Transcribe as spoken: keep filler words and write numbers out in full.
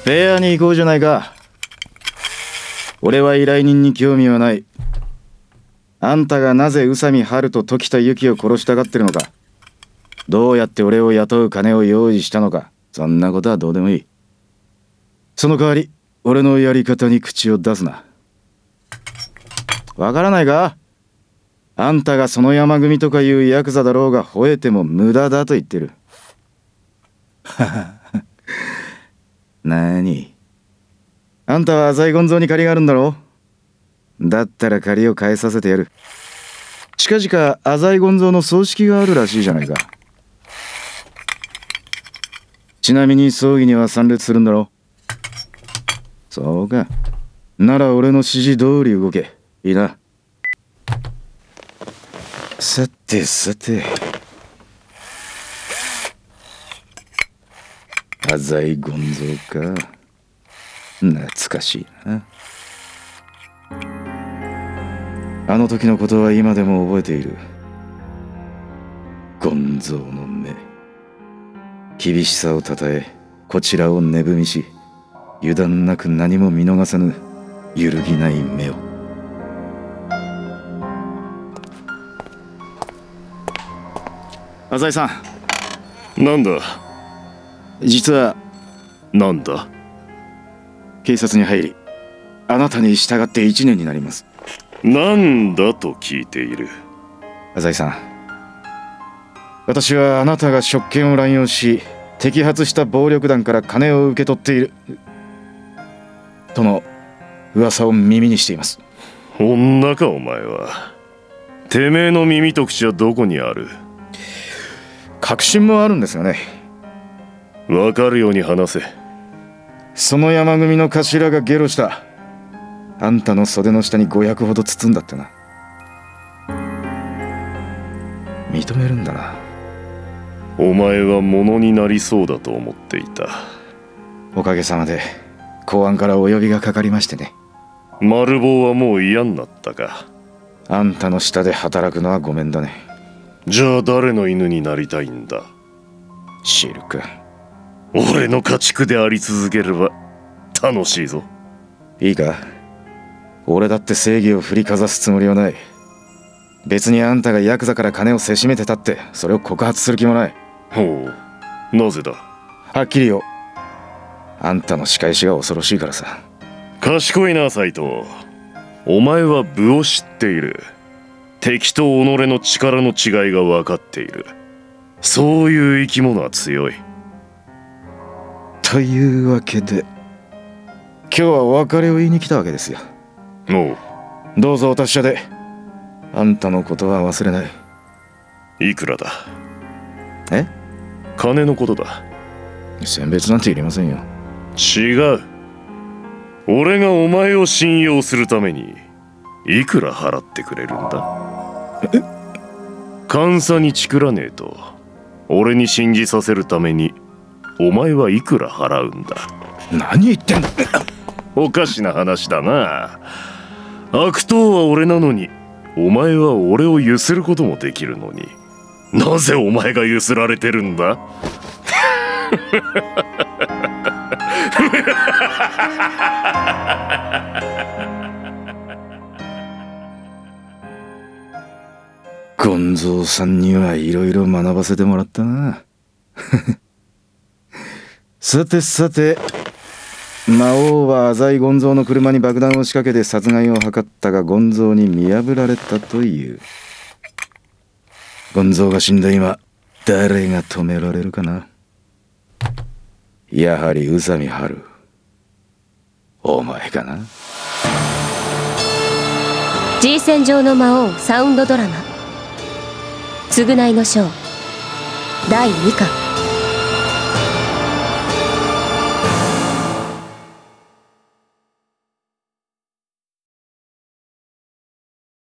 フェアに行こうじゃないか。俺は依頼人に興味はない。あんたがなぜ宇佐美春と時田由紀を殺したがってるのか、どうやって俺を雇う金を用意したのか、そんなことはどうでもいい。その代わり俺のやり方に口を出すな。わからないか？あんたがその山組とかいうヤクザだろうが吠えても無駄だと言ってる。なに、あんたは浅井権蔵に借りがあるんだろう？だったら借りを返させてやる。近々浅井権蔵の葬式があるらしいじゃないか。ちなみに葬儀には参列するんだろ？そうか。なら俺の指示通り動け。いいな。さてさて、浅井権蔵か。懐かしいな。あの時のことは今でも覚えている。権蔵の目、厳しさをたたえ、こちらを値踏みし、油断なく何も見逃さぬ揺るぎない目を。浅井さん。なんだ。 実は。 なんだ。 警察に入り、あなたに従っていちねんになります。 なんだと聞いている。 浅井さん、私はあなたが職権を乱用し摘発した暴力団から金を受け取っているとの噂を耳にしています。 女かお前は。てめえの耳と口はどこにある？ 確信もあるんですよね。 わかるように話せ。 その山組の頭がゲロした。あんたの袖の下にごひゃくほど包んだってな。認めるんだな。 お前は物になりそうだと思っていた。 おかげさまで公安からお呼びがかかりましてね。 丸棒はもう嫌になったか。 あんたの下で働くのはごめんだね。 じゃあ誰の犬になりたいんだ？ シルク。 俺の家畜であり続ければ楽しいぞ。 いいか、俺だって正義を振りかざすつもりはない。別にあんたがヤクザから金をせしめてたってそれを告発する気もない。 ほう、なぜだ？ はっきりよ。あんたの仕返しが恐ろしいからさ。 賢いな斉藤。お前は武を知っている。敵と己の力の違いが分かっている。そういう生き物は強い。 というわけで今日は別れを言いに来たわけですよ。 もうどうぞお達者で。あんたのことは忘れない。 いくらだ？ え？ 金のことだ。 選別なんていりませんよ。 違う。俺がお前を信用するためにいくら払ってくれるんだ？ え？ 監査にチクらねえと俺に信じさせるためにお前はいくら払うんだ？ 何言ってんだ。 おかしな話だな。悪党は俺なのにお前は俺をゆすることもできるのに、なぜお前がゆすられてるんだ？ 権蔵さんにはいろいろ学ばせてもらったな。さてさて、魔王は浅井権蔵の車に爆弾を仕掛けて殺害を図ったが権蔵に見破られたという。権蔵が死んだ今、誰が止められるかな。やはり宇佐美春、お前かな。 G 戦場の魔王サウンドドラマ、償いの章だいにかん。